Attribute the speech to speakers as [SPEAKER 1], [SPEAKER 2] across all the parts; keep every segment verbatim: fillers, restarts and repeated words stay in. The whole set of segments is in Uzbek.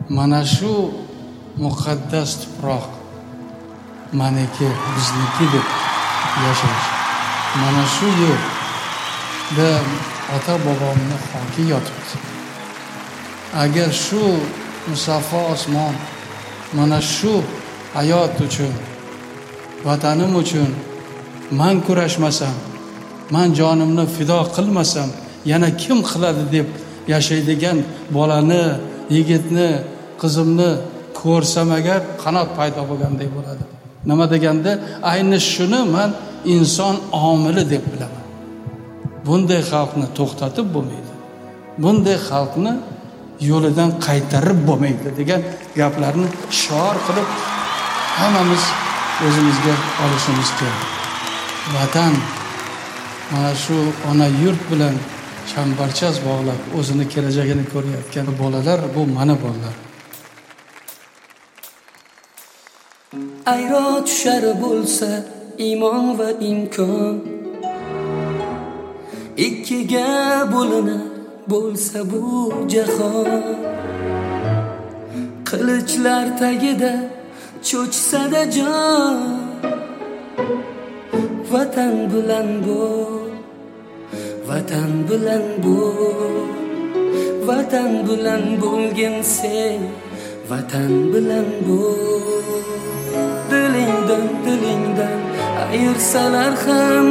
[SPEAKER 1] mana shu muqaddas tuproq maniki, bizniki deb yashash. Mana shu yerda ota bobomni xoki yotibdi. Agar shu musaffo osmon, mana shu hayot uchun, vatanim uchun man kurashmasam, man jonimni fido qilmasam, yana kim qiladi deb yashaydigan bolani, yigitni, qizimni ko'rsam agar qanot paydo bo'lgandek bo'ladi. Nima deganda, ayni shuni men inson omili deb bilaman. Bunday xalqni to'xtatib bo'lmaydi. Bunday xalqni yo'lidan qaytarib bo'lmaydi degan gaplarni shior qilib hammamiz o'zimizga olishimiz kerak. Vatan mana shu ona yurt bilan chambarchas bog'lab o'zini kelajagini ko'rayotgan bolalar bu mana bolalar.
[SPEAKER 2] Ayro tushar bo'lsa iymon va imkon, ikkiga bo'linar bo'lsa bu jahon, qilichlar tagida cho'chsada jon, vatan bilan bo'l, vatan bilan bo'l, vatan bilan bo'lgin sen, vatan bilan bo'l. Dilingdan dilingdan ayirsalar ham,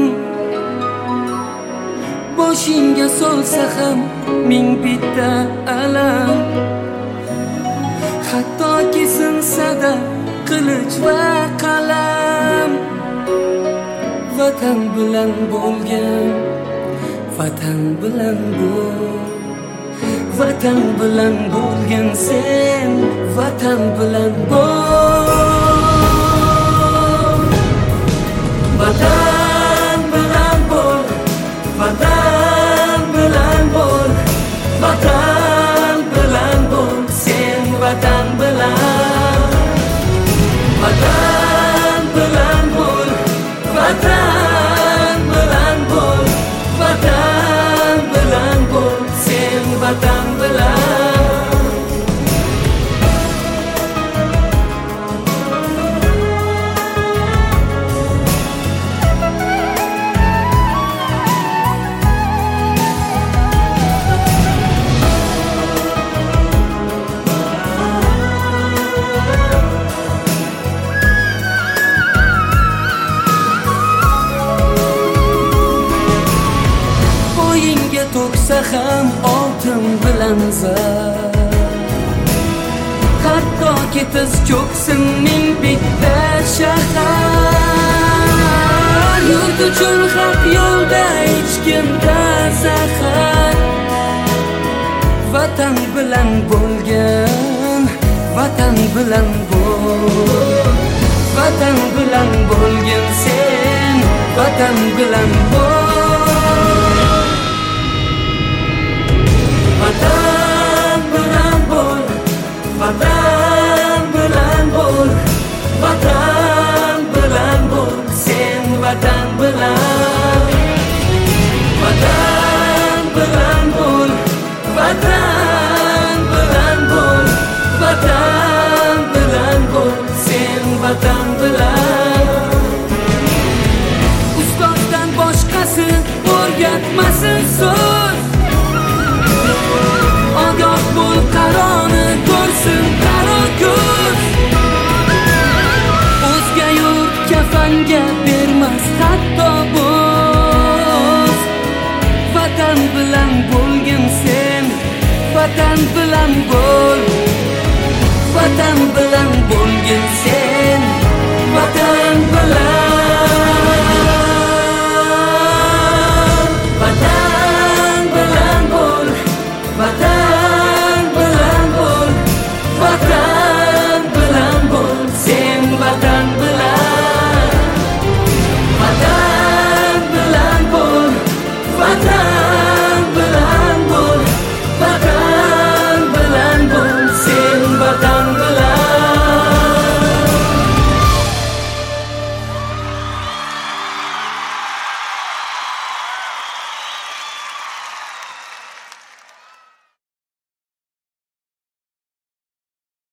[SPEAKER 2] boshingga solsa ham ming bitta alam, hattoki sinsada qilich va qalam, vatan bilan bo'lgan, vatan bilan bo'l, vatan bilan bo'lgin sen, vatan bilan bo'l. Vatan bilan bo'l, vatan bilan bo'l, vatan bilan bo'l, sen vatan bilan, vatan bilan bo'l, vatan bilan bo'l, vatan bilan bo'l, sen vatan bilan. To'ksa ham oltin bilan zar, hattoki tiz cho'ksin ming bitta shahar, yurt uchun haq yo'lda hech kimda zahar, vatan bilan bo'lgan, vatan bilan bo'l, vatan bilan bo'lgin sen, vatan bilan bo'l. Vatan bilan bo'l, vatan bilan bo'l, vatan bilan bo'l, sen vatan bilan, vatan bilan bo'l, vatan bilan bo'l, vatan bilan bo'l, sen vatan bilan. Ustozdan boshqasi o'rgatmasin so'z, ogoh bo'l qaroni ko'rsin qaro ko'z, o'zga yurt kafanga bermas hatto bo'z, vatan bilan bo'lgin sen, vatan bilan bo'l, vatan bilan bo'lgin sen, vatan bilan